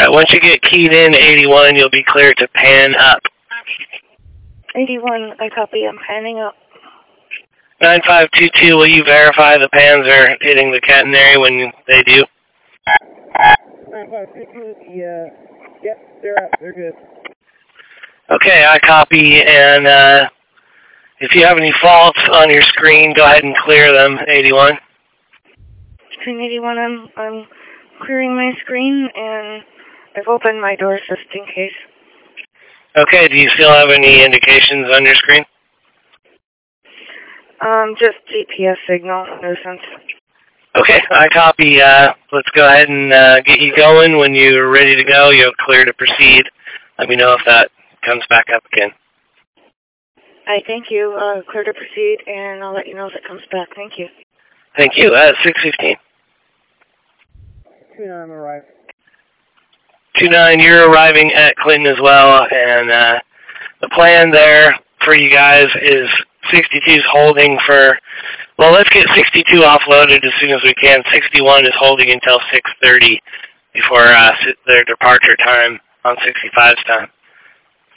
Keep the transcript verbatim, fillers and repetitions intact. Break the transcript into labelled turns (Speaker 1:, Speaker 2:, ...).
Speaker 1: Alright, once you get keyed in eighty-one, you'll be clear to pan up.
Speaker 2: eighty-one, I copy. I'm panning up.
Speaker 1: nine five two two, will you verify the pans are hitting the catenary when they do?
Speaker 3: nine five two two, yeah. Yep, they're up. They're good.
Speaker 1: Okay, I copy, and uh, if you have any faults on your screen, go ahead and clear them, eighty-one.
Speaker 2: Screen eighty-one, I'm, I'm clearing my screen, and I've opened my doors just in case.
Speaker 1: Okay, do you still have any indications on your screen?
Speaker 2: Um, just G P S signal, nuisance.
Speaker 1: Okay, I copy. Uh, let's go ahead and uh, get you going. When you're ready to go, you're clear to proceed. Let me know if that comes back up again.
Speaker 2: I thank you. Uh, clear to proceed, and I'll let you know if it comes back. Thank you.
Speaker 1: Thank you. Uh, six fifteen.
Speaker 3: two nine, I'm arriving.
Speaker 1: two nine, you're arriving at Clinton as well, and uh, the plan there for you guys is sixty-two's holding for, well, let's get sixty-two offloaded as soon as we can. sixty-one is holding until six thirty before uh, their departure time on sixty-five's time.